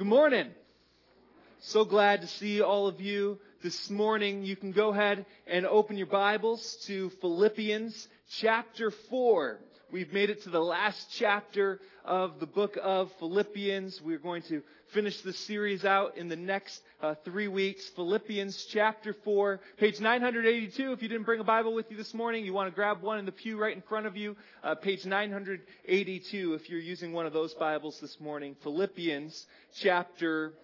Good morning. So glad to see all of you this morning. You can go ahead and open your Bibles to Philippians chapter 4. We've made it to the last chapter of the book of Philippians. We're going to finish the series out in the next 3 weeks. Philippians chapter 4, page 982. If you didn't bring a Bible with you this morning, you want to grab one in the pew right in front of you. Page 982 if you're using one of those Bibles this morning. Philippians chapter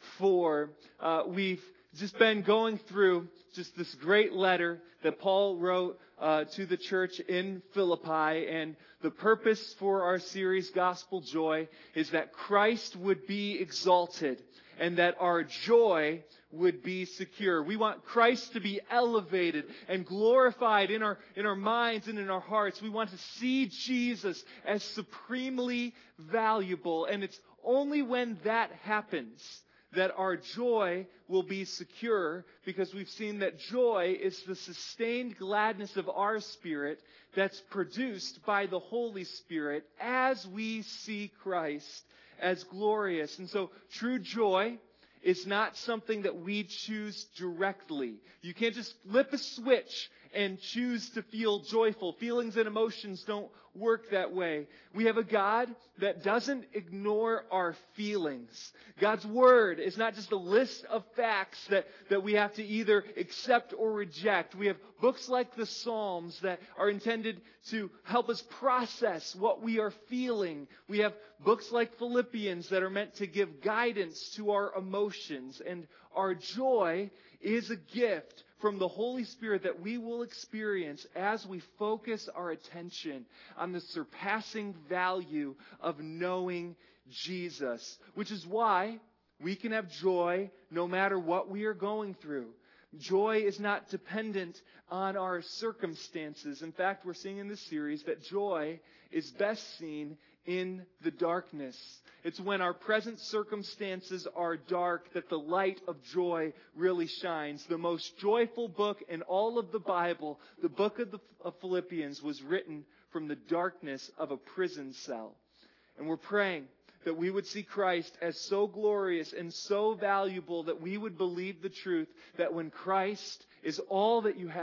4. We've just been going through just this great letter that Paul wrote to the church in Philippi. And the purpose for our series, Gospel Joy, is that Christ would be exalted and that our joy would be secure. We want Christ to be elevated and glorified in our minds and in our hearts. We want to see Jesus as supremely valuable. And it's only when that happens that our joy will be secure, because we've seen that joy is the sustained gladness of our spirit that's produced by the Holy Spirit as we see Christ as glorious. And so true joy is not something that we choose directly. You can't just flip a switch and choose to feel joyful. Feelings and emotions don't work that way. We have a God that doesn't ignore our feelings. God's Word is not just a list of facts that we have to either accept or reject. We have books like the Psalms that are intended to help us process what we are feeling. We have books like Philippians that are meant to give guidance to our emotions. And our joy is a gift from the Holy Spirit that we will experience as we focus our attention on the surpassing value of knowing Jesus, which is why we can have joy no matter what we are going through. Joy is not dependent on our circumstances. In fact, we're seeing in this series that joy is best seen in the darkness. It's when our present circumstances are dark that the light of joy really shines. The most joyful book in all of the Bible, the book of Philippians, was written from the darkness of a prison cell. And we're praying that we would see Christ as so glorious and so valuable that we would believe the truth that when Christ is all that you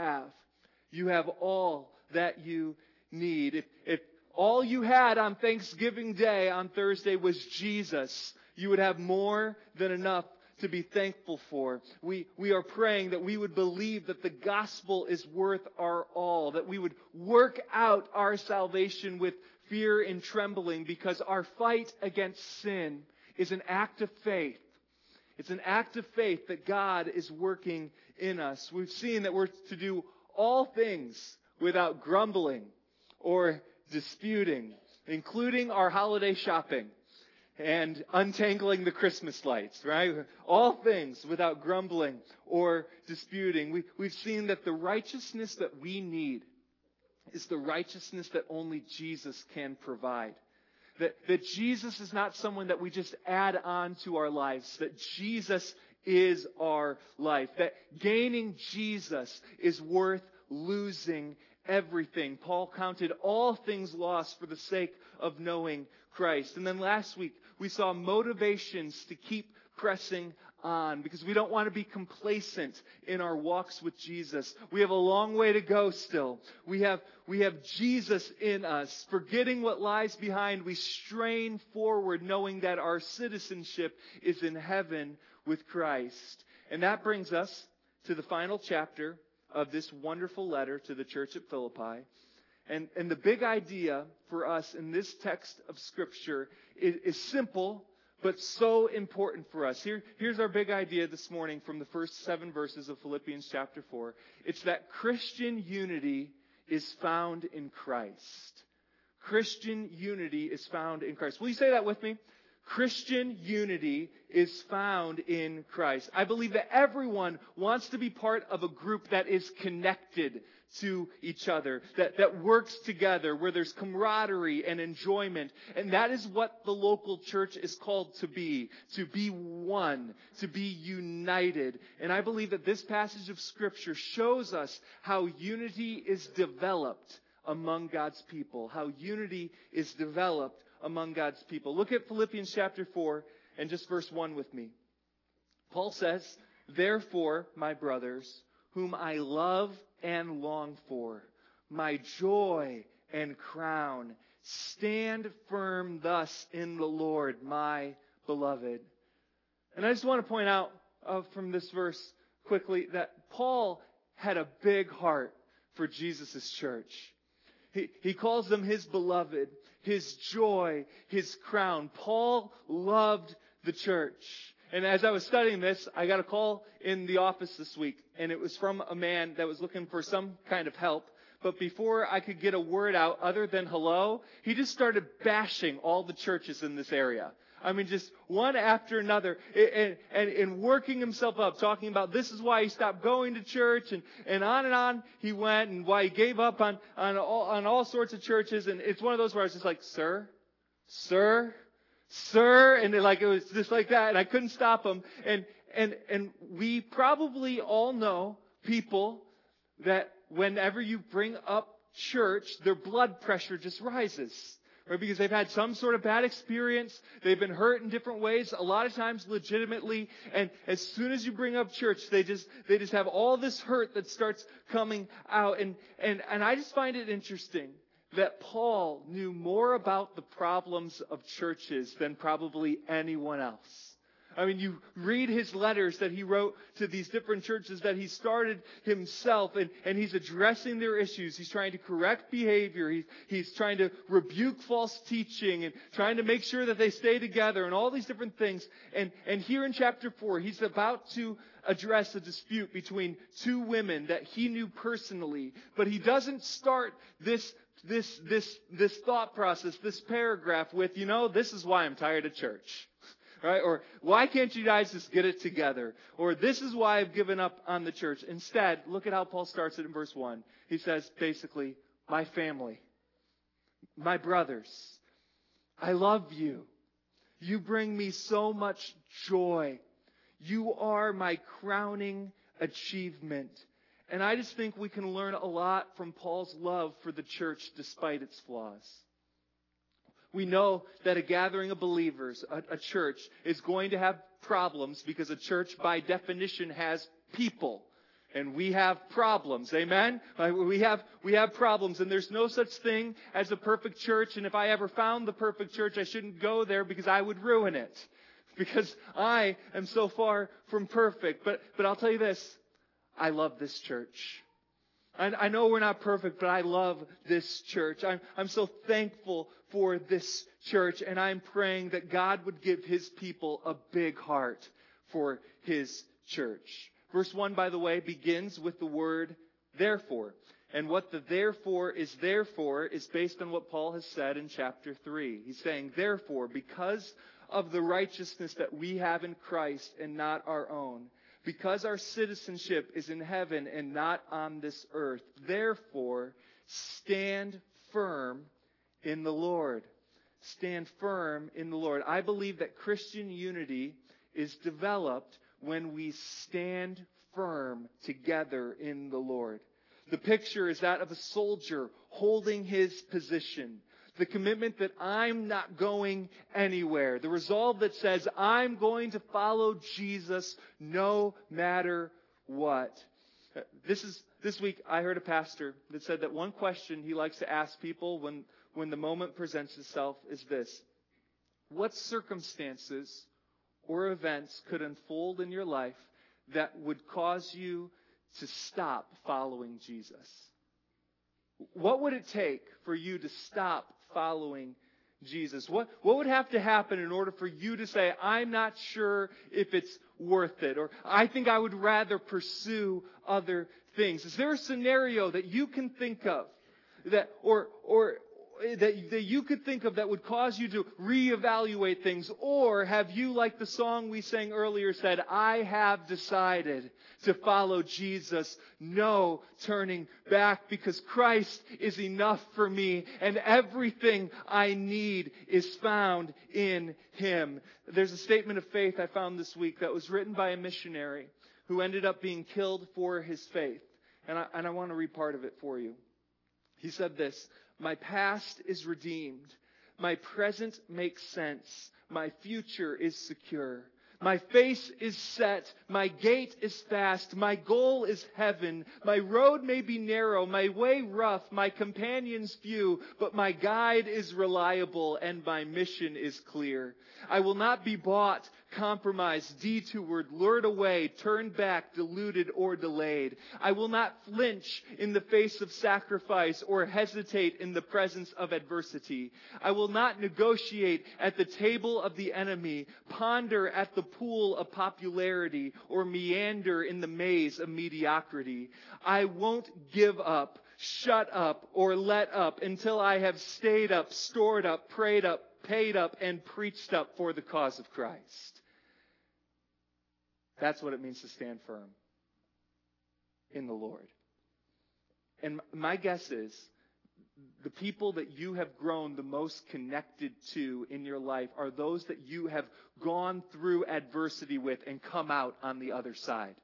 have all that you need. If all you had on Thanksgiving Day on Thursday was Jesus, you would have more than enough to be thankful for. We are praying that we would believe that the gospel is worth our all, that we would work out our salvation with fear and trembling, because our fight against sin is an act of faith. It's an act of faith that God is working in us. We've seen that we're to do all things without grumbling or disputing, including our holiday shopping and untangling the Christmas lights, right? All things without grumbling or disputing. We've seen that the righteousness that we need is the righteousness that only Jesus can provide. That Jesus is not someone that we just add on to our lives. That Jesus is our life. That gaining Jesus is worth losing everything. Paul counted all things lost for the sake of knowing Christ. And then last week, we saw motivations to keep pressing on, because we don't want to be complacent in our walks with Jesus. We have a long way to go still. We have Jesus in us. Forgetting what lies behind, we strain forward, knowing that our citizenship is in heaven with Christ. And that brings us to the final chapter of this wonderful letter to the church at Philippi. And the big idea for us in this text of Scripture is simple, but so important for us. Here's our big idea this morning from the first 7 verses of Philippians chapter 4. It's that Christian unity is found in Christ. Christian unity is found in Christ. Will you say that with me? Christian unity is found in Christ. I believe that everyone wants to be part of a group that is connected to each other, that works together, where there's camaraderie and enjoyment. And that is what the local church is called to be one, to be united. And I believe that this passage of Scripture shows us how unity is developed among God's people, how unity is developed among God's people. Look at Philippians chapter 4 and just verse 1 with me. Paul says, "Therefore, my brothers, whom I love and long for, my joy and crown, stand firm thus in the Lord, my beloved." And I just want to point out from this verse quickly that Paul had a big heart for Jesus' church. He calls them his beloved, his joy, his crown. Paul loved the church. And as I was studying this, I got a call in the office this week, and it was from a man that was looking for some kind of help. But before I could get a word out other than hello, he just started bashing all the churches in this area. I mean, just one after another, and working himself up, talking about this is why he stopped going to church, and on he went, and why he gave up on all sorts of churches. And it's one of those where I was just like, sir, and it was just like that, and I couldn't stop him. And we probably all know people that whenever you bring up church, their blood pressure just rises. Right? Because they've had some sort of bad experience. They've been hurt in different ways, a lot of times legitimately. And as soon as you bring up church, they just have all this hurt that starts coming out. And I just find it interesting that Paul knew more about the problems of churches than probably anyone else. I mean, you read his letters that he wrote to these different churches that he started himself, and he's addressing their issues. He's trying to correct behavior. He's trying to rebuke false teaching and trying to make sure that they stay together and all these different things. And here in chapter 4, he's about to address a dispute between two women that he knew personally. But he doesn't start this thought process, this paragraph with, this is why I'm tired of church. Right? Or, why can't you guys just get it together? Or, this is why I've given up on the church. Instead, look at how Paul starts it in verse 1. He says, basically, my family, my brothers, I love you. You bring me so much joy. You are my crowning achievement. And I just think we can learn a lot from Paul's love for the church despite its flaws. We know that a gathering of believers, a church, is going to have problems because a church, by definition, has people. And we have problems. Amen? We have problems, and there's no such thing as a perfect church. And if I ever found the perfect church, I shouldn't go there because I would ruin it. Because I am so far from perfect. But I'll tell you this. I love this church. I know we're not perfect, but I love this church. I'm so thankful for this church, and I'm praying that God would give His people a big heart for His church. Verse 1, by the way, begins with the word therefore. And what the therefore is based on what Paul has said in chapter 3. He's saying, therefore, because of the righteousness that we have in Christ and not our own, because our citizenship is in heaven and not on this earth, therefore, stand firm in the Lord. Stand firm in the Lord. I believe that Christian unity is developed when we stand firm together in the Lord. The picture is that of a soldier holding his position. The commitment that I'm not going anywhere. The resolve that says I'm going to follow Jesus no matter what. This week I heard a pastor that said that one question he likes to ask people when the moment presents itself is this: what circumstances or events could unfold in your life that would cause you to stop following Jesus? What would it take for you to stop following Jesus? What would have to happen in order for you to say, I'm not sure if it's worth it, or I think I would rather pursue other things? Is there a scenario that you can think of that you could think of that would cause you to reevaluate things? Or have you, like the song we sang earlier, said, I have decided to follow Jesus, no turning back, because Christ is enough for me and everything I need is found in Him? There's a statement of faith I found this week that was written by a missionary who ended up being killed for his faith. And I want to read part of it for you. He said this: my past is redeemed. My present makes sense. My future is secure. My face is set. My gait is fast. My goal is heaven. My road may be narrow. My way rough. My companions few. But my guide is reliable and my mission is clear. I will not be bought, compromised, detoured, lured away, turned back, deluded, or delayed. I will not flinch in the face of sacrifice or hesitate in the presence of adversity. I will not negotiate at the table of the enemy, ponder at the pool of popularity, or meander in the maze of mediocrity. I won't give up, shut up, or let up until I have stayed up, stored up, prayed up, paid up, and preached up for the cause of Christ. That's what it means to stand firm in the Lord. And my guess is the people that you have grown the most connected to in your life are those that you have gone through adversity with and come out on the other side.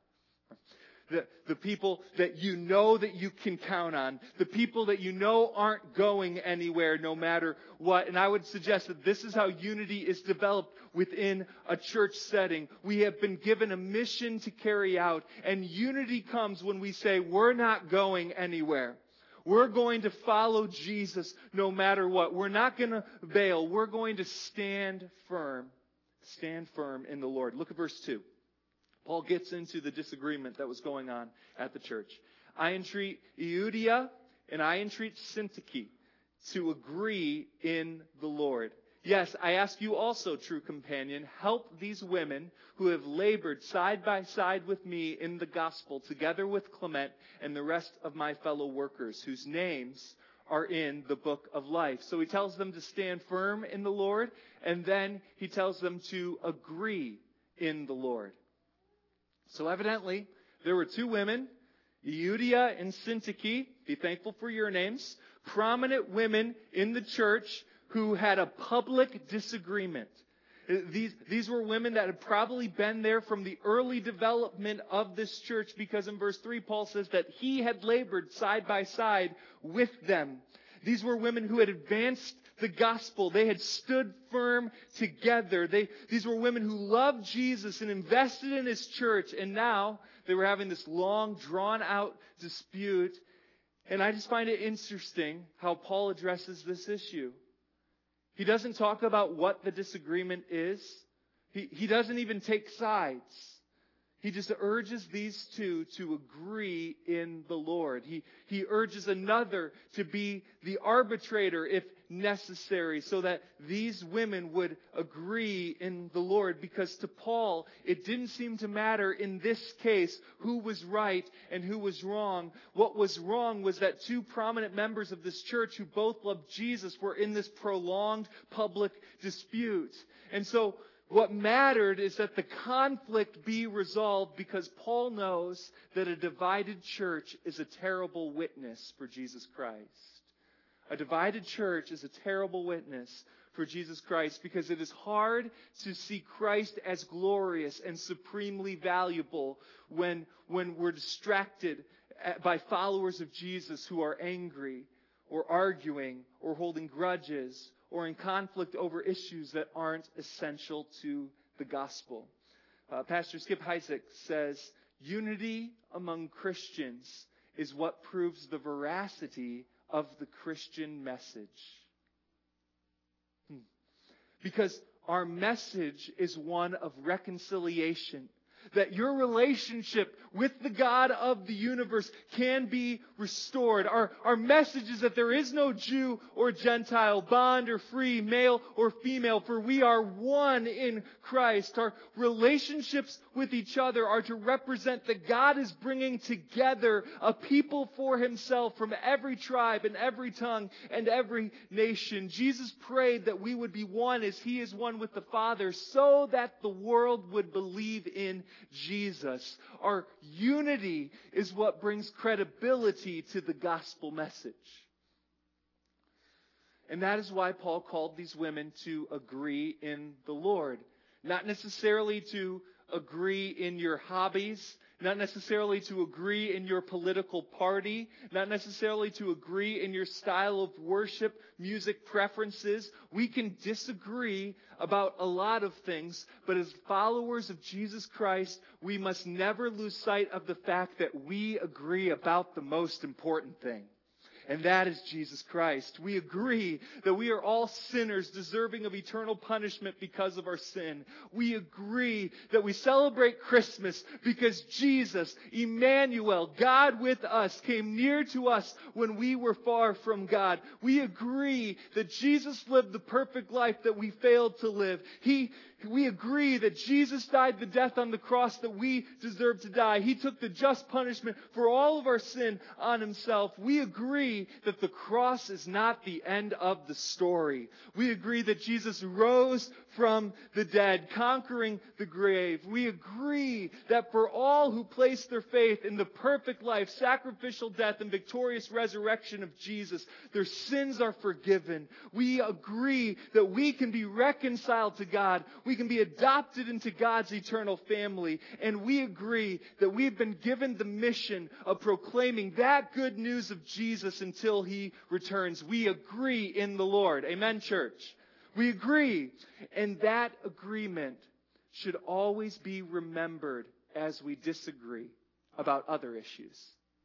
The people that you know that you can count on. The people that you know aren't going anywhere no matter what. And I would suggest that this is how unity is developed within a church setting. We have been given a mission to carry out. And unity comes when we say, we're not going anywhere. We're going to follow Jesus no matter what. We're not going to bail. We're going to stand firm. Stand firm in the Lord. Look at verse 2. Paul gets into the disagreement that was going on at the church. I entreat Euodia and I entreat Syntyche to agree in the Lord. Yes, I ask you also, true companion, help these women who have labored side by side with me in the gospel, together with Clement and the rest of my fellow workers, whose names are in the book of life. So he tells them to stand firm in the Lord, and then he tells them to agree in the Lord. So evidently, there were two women, Euodia and Syntyche, be thankful for your names, prominent women in the church who had a public disagreement. These were women that had probably been there from the early development of this church, because in verse 3, Paul says that he had labored side by side with them. These were women who had advanced the gospel. They had stood firm together. These were women who loved Jesus and invested in his church. And now they were having this long, drawn-out dispute. And I just find it interesting how Paul addresses this issue. He doesn't talk about what the disagreement is. He doesn't even take sides. He just urges these two to agree in the Lord. He urges another to be the arbitrator if necessary, so that these women would agree in the Lord. Because to Paul, it didn't seem to matter in this case who was right and who was wrong. What was wrong was that two prominent members of this church who both loved Jesus were in this prolonged public dispute. And so what mattered is that the conflict be resolved, because Paul knows that a divided church is a terrible witness for Jesus Christ. A divided church is a terrible witness for Jesus Christ, because it is hard to see Christ as glorious and supremely valuable when we're distracted by followers of Jesus who are angry or arguing or holding grudges or in conflict over issues that aren't essential to the gospel. Pastor Skip Heitzig says, unity among Christians is what proves the veracity of the Christian message. Because our message is one of reconciliation. That your relationship with the God of the universe can be restored. Our message is that there is no Jew or Gentile, bond or free, male or female, for we are one in Christ. Our relationships with each other are to represent that God is bringing together a people for himself from every tribe and every tongue and every nation. Jesus prayed that we would be one as he is one with the Father, so that the world would believe in Jesus. Our unity is what brings credibility to the gospel message. And that is why Paul called these women to agree in the Lord. Not necessarily to agree in your hobbies, not necessarily to agree in your political party, not necessarily to agree in your style of worship, music preferences. We can disagree about a lot of things, but as followers of Jesus Christ, we must never lose sight of the fact that we agree about the most important thing. And that is Jesus Christ. We agree that we are all sinners deserving of eternal punishment because of our sin. We agree that we celebrate Christmas because Jesus, Emmanuel, God with us, came near to us when we were far from God. We agree that Jesus lived the perfect life that we failed to live. We agree that Jesus died the death on the cross that we deserve to die. He took the just punishment for all of our sin on himself. We agree that the cross is not the end of the story. We agree that Jesus rose from the dead, conquering the grave. We agree that for all who place their faith in the perfect life, sacrificial death, and victorious resurrection of Jesus, their sins are forgiven. We agree that we can be reconciled to God. We can be adopted into God's eternal family. And we agree that we've been given the mission of proclaiming that good news of Jesus until He returns. We agree in the Lord. Amen, church? We agree. And that agreement should always be remembered as we disagree about other issues.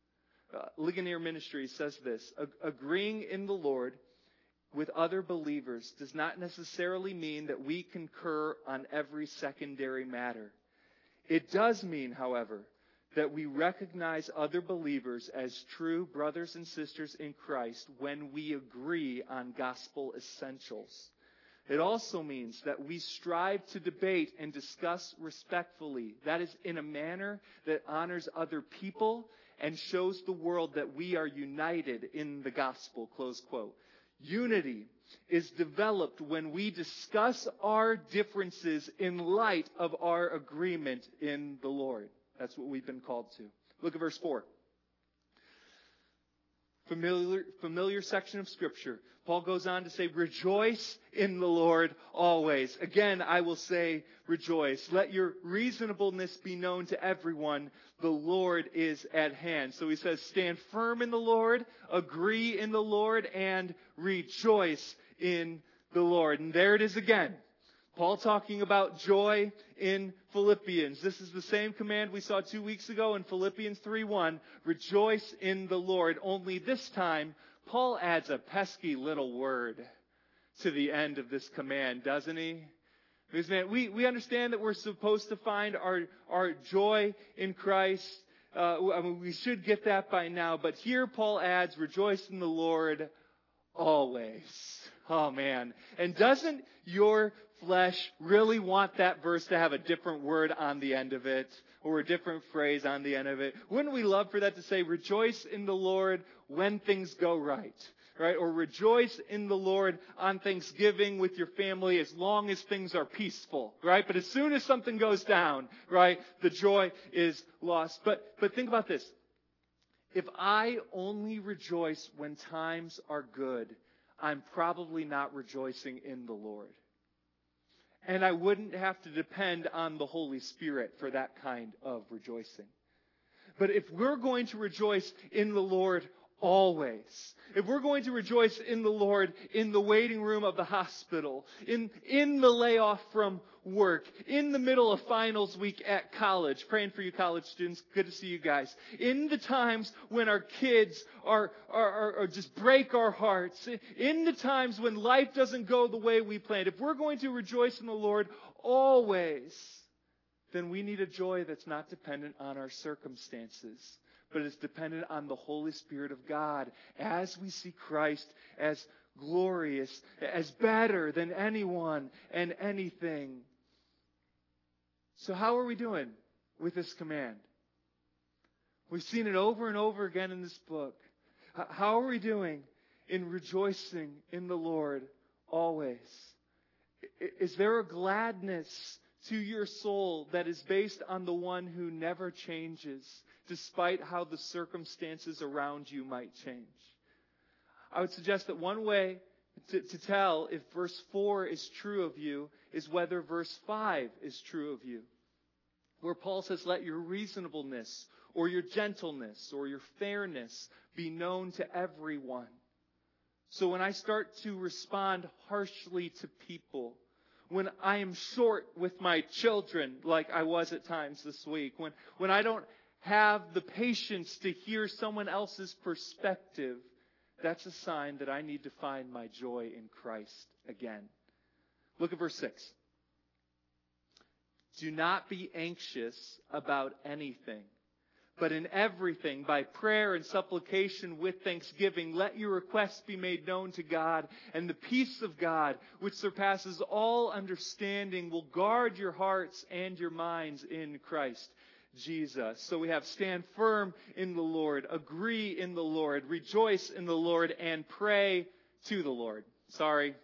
Ligonier Ministries says this: agreeing in the Lord with other believers does not necessarily mean that we concur on every secondary matter. It does mean, however, that we recognize other believers as true brothers and sisters in Christ when we agree on gospel essentials. It also means that we strive to debate and discuss respectfully. That is, in a manner that honors other people and shows the world that we are united in the gospel, close quote. Unity is developed when we discuss our differences in light of our agreement in the Lord. That's what we've been called to. Look at verse 4. Familiar section of Scripture. Paul goes on to say, rejoice in the Lord always. Again, I will say, rejoice. Let your reasonableness be known to everyone. The Lord is at hand. So he says, stand firm in the Lord, agree in the Lord, and rejoice in the Lord. And there it is again. Paul talking about joy in Philippians. This is the same command we saw 2 weeks ago in Philippians 3:1. Rejoice in the Lord. Only this time, Paul adds a pesky little word to the end of this command, doesn't he? Because, man, we understand that we're supposed to find our joy in Christ. We should get that by now. But here Paul adds, rejoice in the Lord always. Oh, man. And doesn't your flesh really want that verse to have a different word on the end of it, or a different phrase on the end of it? Wouldn't we love for that to say, rejoice in the Lord when things go right? Right? Or rejoice in the Lord on Thanksgiving with your family as long as things are peaceful. Right? But as soon as something goes down, right, the joy is lost. But think about this. If I only rejoice when times are good, I'm probably not rejoicing in the Lord. And I wouldn't have to depend on the Holy Spirit for that kind of rejoicing. But if we're going to rejoice in the Lord always, if we're going to rejoice in the Lord in the waiting room of the hospital, in the layoff from work, in the middle of finals week at college, praying for you college students, good to see you guys, in the times when our kids are just break our hearts, in the times when life doesn't go the way we planned, if we're going to rejoice in the Lord always, then we need a joy that's not dependent on our circumstances, but is dependent on the Holy Spirit of God as we see Christ as glorious, as better than anyone and anything. So how are we doing with this command? We've seen it over and over again in this book. How are we doing in rejoicing in the Lord always? Is there a gladness to your soul that is based on the one who never changes, despite how the circumstances around you might change? I would suggest that one way to tell if verse 4 is true of you is whether verse 5 is true of you. where Paul says, let your reasonableness or your gentleness or your fairness be known to everyone. So when I start to respond harshly to people, when I am short with my children, like I was at times this week, when I don't have the patience to hear someone else's perspective, that's a sign that I need to find my joy in Christ again. Look at verse 6. Do not be anxious about anything, but in everything, by prayer and supplication with thanksgiving, let your requests be made known to God, and the peace of God, which surpasses all understanding, will guard your hearts and your minds in Christ Jesus. So we have stand firm in the Lord, agree in the Lord, rejoice in the Lord, and pray to the Lord. Sorry,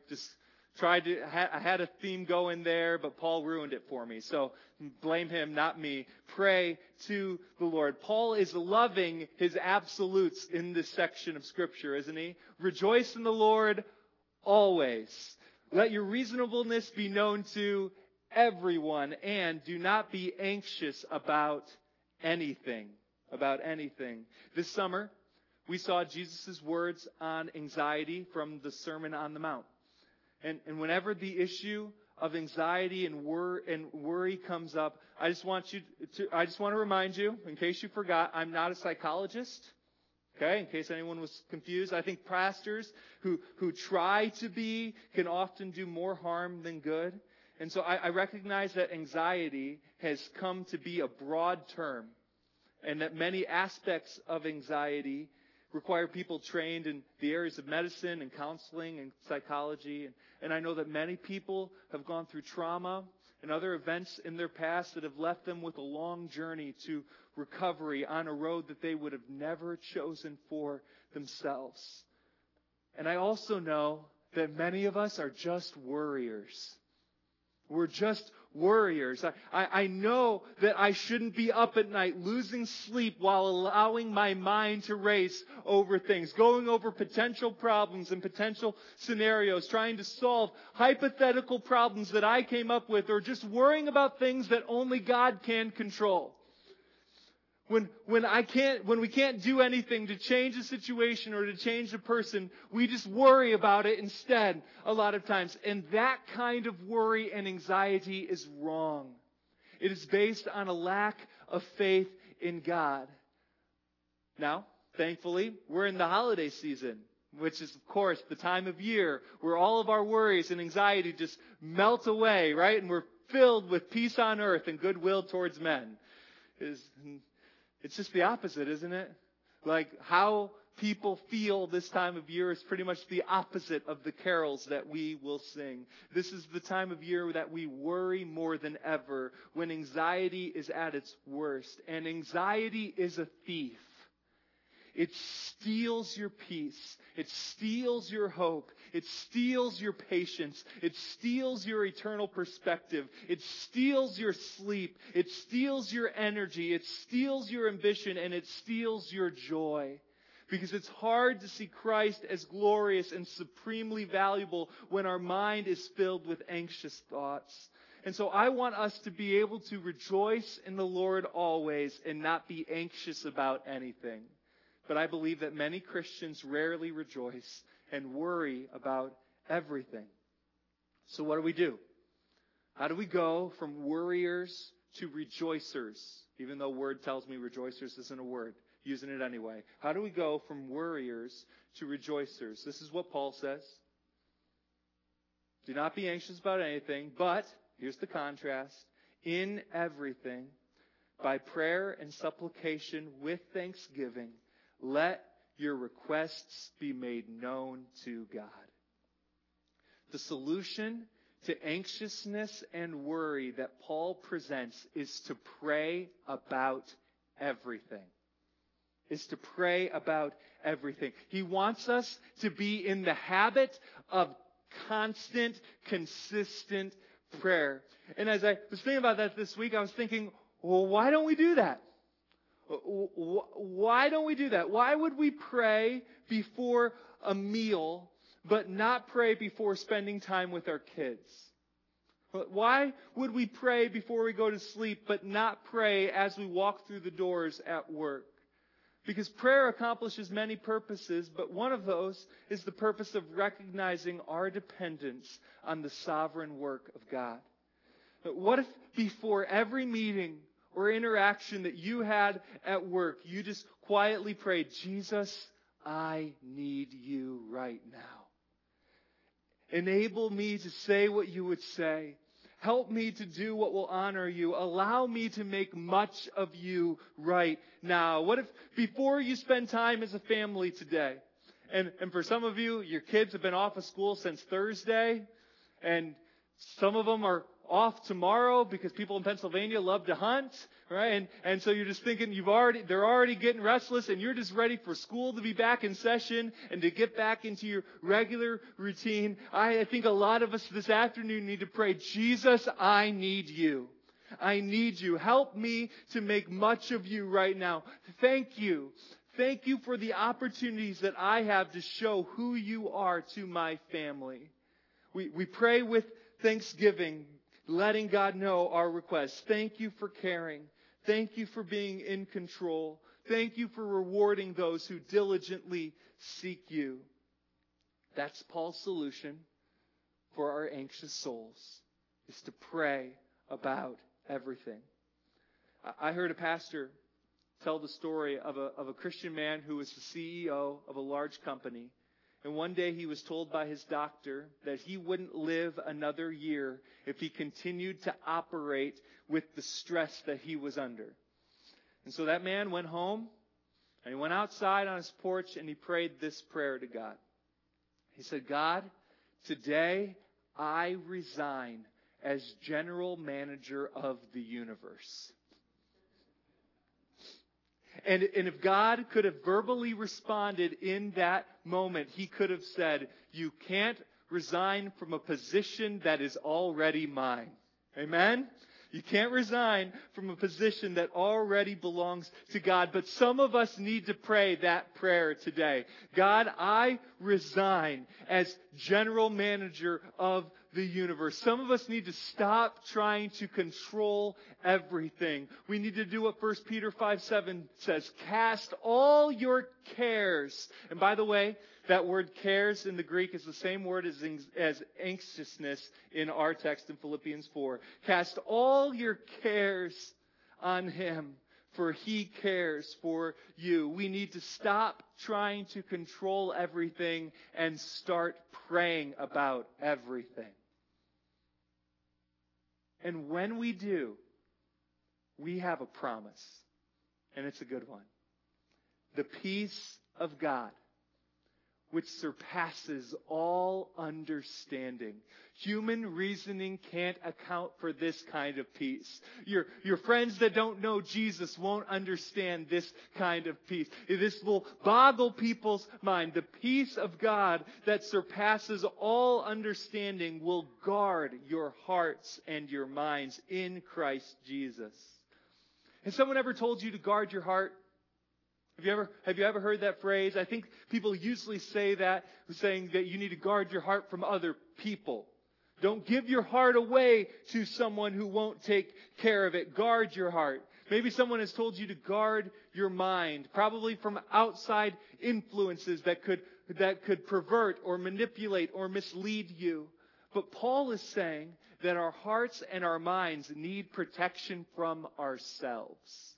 I had a theme going there, but Paul ruined it for me. So blame him, not me. Pray to the Lord. Paul is loving his absolutes in this section of Scripture, isn't he? Rejoice in the Lord always. Let your reasonableness be known to everyone, and do not be anxious about anything. About anything. This summer, we saw Jesus' words on anxiety from the Sermon on the Mount. And whenever the issue of anxiety and worry comes up, I just want to remind you, in case you forgot, I'm not a psychologist. Okay, in case anyone was confused, I think pastors who try to be can often do more harm than good. And so I recognize that anxiety has come to be a broad term, and that many aspects of anxiety require people trained in the areas of medicine and counseling and psychology. And I know that many people have gone through trauma and other events in their past that have left them with a long journey to recovery on a road that they would have never chosen for themselves. And I also know that many of us are just worriers. We're just worriers. I know that I shouldn't be up at night losing sleep while allowing my mind to race over things, going over potential problems and potential scenarios, trying to solve hypothetical problems that I came up with, or just worrying about things that only God can control. When we can't do anything to change a situation or to change a person, we just worry about it instead a lot of times. And that kind of worry and anxiety is wrong. It is based on a lack of faith in God. Now, thankfully, we're in the holiday season, which is, of course, the time of year where all of our worries and anxiety just melt away, right? And we're filled with peace on earth and goodwill towards men. It's just the opposite, isn't it? Like how people feel this time of year is pretty much the opposite of the carols that we will sing. This is the time of year that we worry more than ever, when anxiety is at its worst. And anxiety is a thief. It steals your peace. It steals your hope. It steals your patience. It steals your eternal perspective. It steals your sleep. It steals your energy. It steals your ambition, and it steals your joy. Because it's hard to see Christ as glorious and supremely valuable when our mind is filled with anxious thoughts. And so I want us to be able to rejoice in the Lord always and not be anxious about anything. But I believe that many Christians rarely rejoice and worry about everything. So what do? How do we go from worriers to rejoicers? Even though word tells me rejoicers isn't a word, using it anyway. How do we go from worriers to rejoicers? This is what Paul says. Do not be anxious about anything, but, here's the contrast, in everything, by prayer and supplication with thanksgiving, let your requests be made known to God. The solution to anxiousness and worry that Paul presents is to pray about everything. He wants us to be in the habit of constant, consistent prayer. And as I was thinking about that this week, I was thinking, well, why don't we do that? Why don't we do that? Why would we pray before a meal, but not pray before spending time with our kids? Why would we pray before we go to sleep, but not pray as we walk through the doors at work? Because prayer accomplishes many purposes, but one of those is the purpose of recognizing our dependence on the sovereign work of God. But what if before every meeting or interaction that you had at work, you just quietly prayed, Jesus, I need you right now. Enable me to say what you would say. Help me to do what will honor you. Allow me to make much of you right now. What if before you spend time as a family today, and for some of you, your kids have been off of school since Thursday, and some of them are off tomorrow because people in Pennsylvania love to hunt, right? And so you're just thinking they're already getting restless and you're just ready for school to be back in session and to get back into your regular routine. I think a lot of us this afternoon need to pray, Jesus, I need you. I need you. Help me to make much of you right now. Thank you. Thank you for the opportunities that I have to show who you are to my family. We pray with thanksgiving, letting God know our requests. Thank you for caring. Thank you for being in control. Thank you for rewarding those who diligently seek you. That's Paul's solution for our anxious souls, is to pray about everything. I heard a pastor tell the story of a Christian man who was the CEO of a large company. And one day he was told by his doctor that he wouldn't live another year if he continued to operate with the stress that he was under. And so that man went home and he went outside on his porch and he prayed this prayer to God. He said, God, today I resign as general manager of the universe. And if God could have verbally responded in that moment, He could have said, you can't resign from a position that is already mine. Amen? You can't resign from a position that already belongs to God. But some of us need to pray that prayer today. God, I resign as general manager of the universe. Some of us need to stop trying to control everything. We need to do what 1 Peter 5:7 says. Cast all your cares. And by the way, that word cares in the Greek is the same word as anxiousness in our text in Philippians 4. Cast all your cares on Him, for He cares for you. We need to stop trying to control everything and start praying about everything. And when we do, we have a promise, and it's a good one. The peace of God, which surpasses all understanding. Human reasoning can't account for this kind of peace. Your friends that don't know Jesus won't understand this kind of peace. This will boggle people's mind. The peace of God that surpasses all understanding will guard your hearts and your minds in Christ Jesus. Has someone ever told you to guard your heart? Have you ever heard that phrase? I think people usually say that, saying that you need to guard your heart from other people. Don't give your heart away to someone who won't take care of it. Guard your heart. Maybe someone has told you to guard your mind, probably from outside influences that could pervert or manipulate or mislead you. But Paul is saying that our hearts and our minds need protection from ourselves.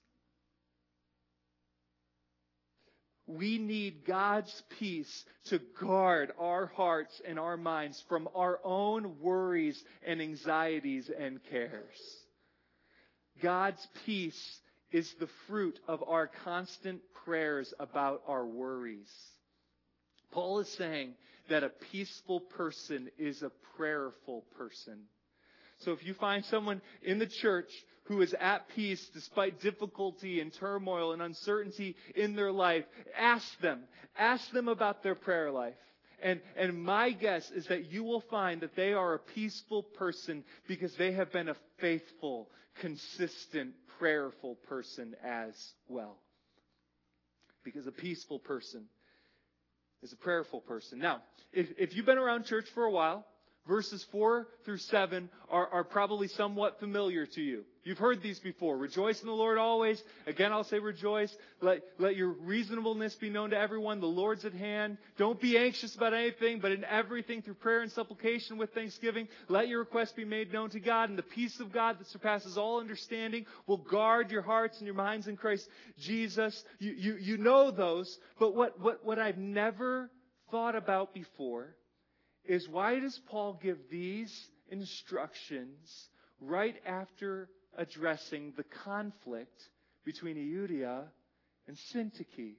We need God's peace to guard our hearts and our minds from our own worries and anxieties and cares. God's peace is the fruit of our constant prayers about our worries. Paul is saying that a peaceful person is a prayerful person. So if you find someone in the church who is at peace despite difficulty and turmoil and uncertainty in their life, ask them. Ask them about their prayer life. And my guess is that you will find that they are a peaceful person because they have been a faithful, consistent, prayerful person as well. Because a peaceful person is a prayerful person. Now, if you've been around church for a while, verses 4 through 7 are probably somewhat familiar to you. You've heard these before. Rejoice in the Lord always. Again, I'll say rejoice. Let your reasonableness be known to everyone. The Lord's at hand. Don't be anxious about anything, but in everything through prayer and supplication with thanksgiving, let your requests be made known to God. And the peace of God that surpasses all understanding will guard your hearts and your minds in Christ Jesus. You know those, but what I've never thought about before is, why does Paul give these instructions right after addressing the conflict between Euodia and Syntyche?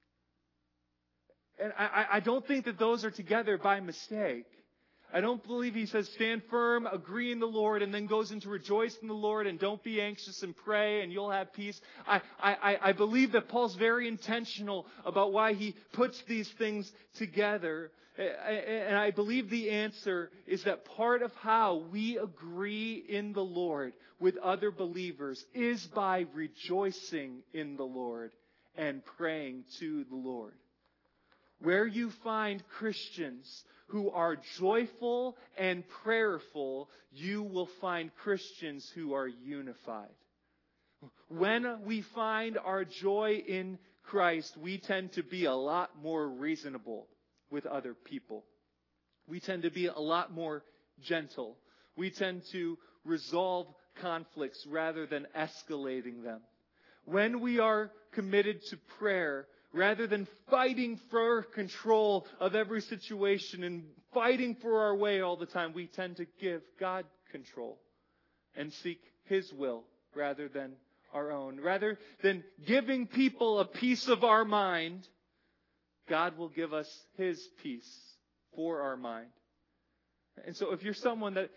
And I don't think that those are together by mistake. I don't believe he says stand firm, agree in the Lord, and then goes into rejoice in the Lord and don't be anxious and pray and you'll have peace. I believe that Paul's very intentional about why he puts these things together. And I believe the answer is that part of how we agree in the Lord with other believers is by rejoicing in the Lord and praying to the Lord. Where you find Christians who are joyful and prayerful, you will find Christians who are unified. When we find our joy in Christ, we tend to be a lot more reasonable with other people. We tend to be a lot more gentle. We tend to resolve conflicts rather than escalating them. When we are committed to prayer, rather than fighting for control of every situation and fighting for our way all the time, we tend to give God control and seek His will rather than our own. Rather than giving people a piece of our mind, God will give us His peace for our mind. And so if you're someone that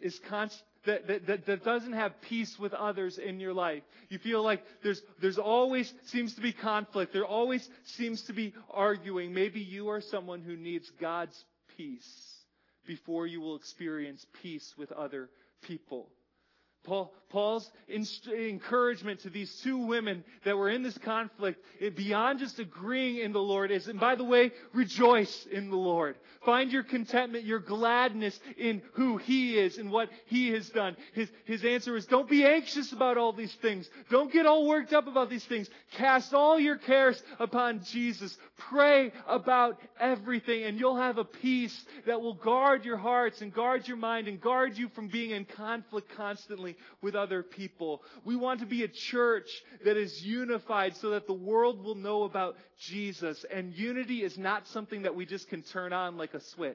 that doesn't have peace with others in your life, you feel like there's always seems to be conflict, there always seems to be arguing, maybe you are someone who needs God's peace before you will experience peace with other people. Paul's encouragement to these two women that were in this conflict, beyond just agreeing in the Lord, is, and by the way, rejoice in the Lord. Find your contentment, your gladness in who He is and what He has done. His answer is, don't be anxious about all these things. Don't get all worked up about these things. Cast all your cares upon Jesus. Pray about everything, and you'll have a peace that will guard your hearts and guard your mind and guard you from being in conflict constantly with other people. We want to be a church that is unified so that the world will know about Jesus. And unity is not something that we just can turn on like a switch.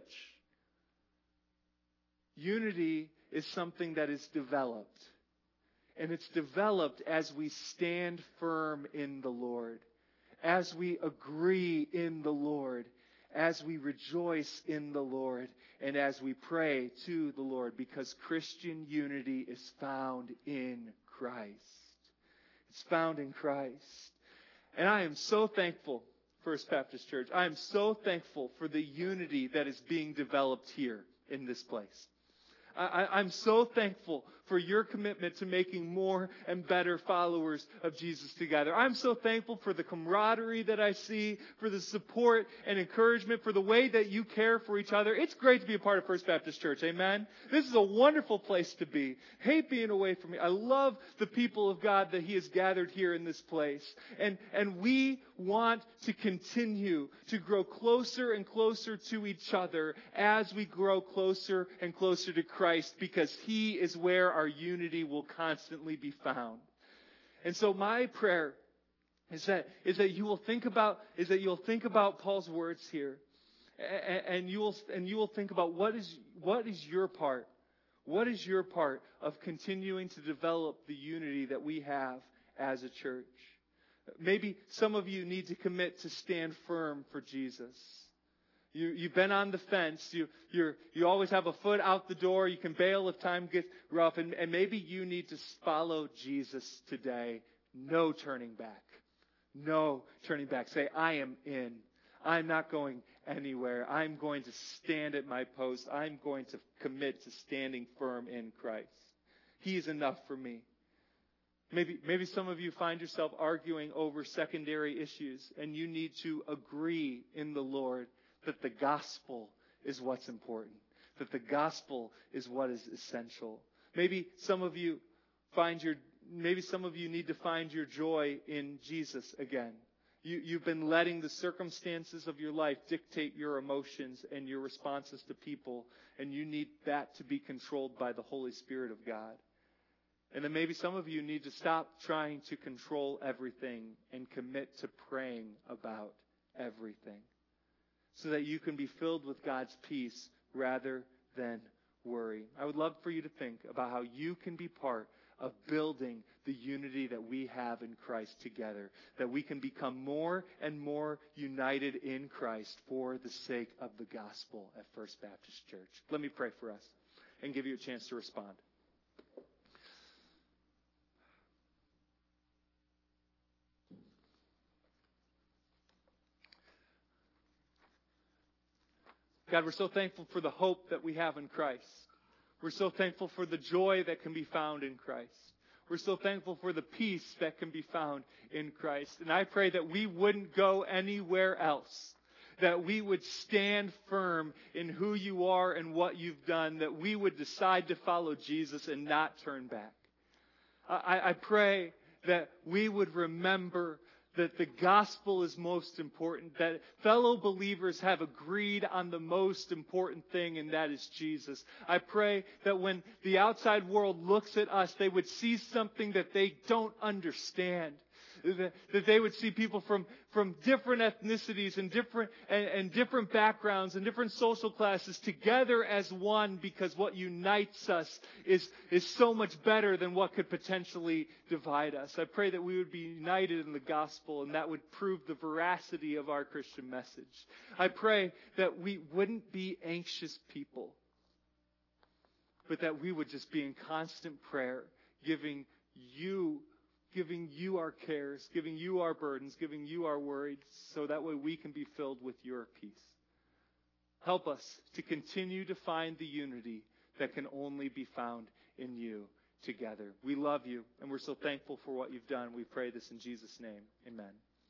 Unity is something that is developed. And it's developed as we stand firm in the Lord, as we agree in the Lord, as we rejoice in the Lord, and as we pray to the Lord, because Christian unity is found in Christ. It's found in Christ. And I am so thankful, First Baptist Church. I am so thankful for the unity that is being developed here in this place. I'm so thankful for your commitment to making more and better followers of Jesus together. I'm so thankful for the camaraderie that I see, for the support and encouragement, for the way that you care for each other. It's great to be a part of First Baptist Church. Amen. This is a wonderful place to be. Hate being away from me. I love the people of God that He has gathered here in this place. And we want to continue to grow closer and closer to each other as we grow closer and closer to Christ, because He is where our unity will constantly be found. And so my prayer is that you will think about Paul's words here, and you will think about what is your part. What is your part of continuing to develop the unity that we have as a church? Maybe some of you need to commit to stand firm for Jesus. You've been on the fence. You always have a foot out the door. You can bail if time gets rough. And maybe you need to follow Jesus today. No turning back. No turning back. Say, I am in. I'm not going anywhere. I'm going to stand at my post. I'm going to commit to standing firm in Christ. He is enough for me. Maybe some of you find yourself arguing over secondary issues, and you need to agree in the Lord that the gospel is what's important. that the gospel is what is essential. Maybe some of you need to find your joy in Jesus again. You've been letting the circumstances of your life dictate your emotions and your responses to people, and you need that to be controlled by the Holy Spirit of God. And then maybe some of you need to stop trying to control everything and commit to praying about everything so that you can be filled with God's peace rather than worry. I would love for you to think about how you can be part of building the unity that we have in Christ together, that we can become more and more united in Christ for the sake of the gospel at First Baptist Church. Let me pray for us and give you a chance to respond. God, we're so thankful for the hope that we have in Christ. We're so thankful for the joy that can be found in Christ. We're so thankful for the peace that can be found in Christ. And I pray that we wouldn't go anywhere else, that we would stand firm in who you are and what you've done, that we would decide to follow Jesus and not turn back. I pray that we would remember that the gospel is most important, that fellow believers have agreed on the most important thing, and that is Jesus. I pray that when the outside world looks at us, they would see something that they don't understand. That they would see people from different ethnicities and different backgrounds and different social classes together as one, because what unites us is so much better than what could potentially divide us. I pray that we would be united in the gospel, and that would prove the veracity of our Christian message. I pray that we wouldn't be anxious people, but that we would just be in constant prayer, giving you our cares, giving you our burdens, giving you our worries, so that way we can be filled with your peace. Help us to continue to find the unity that can only be found in you together. We love you, and we're so thankful for what you've done. We pray this in Jesus' name. Amen.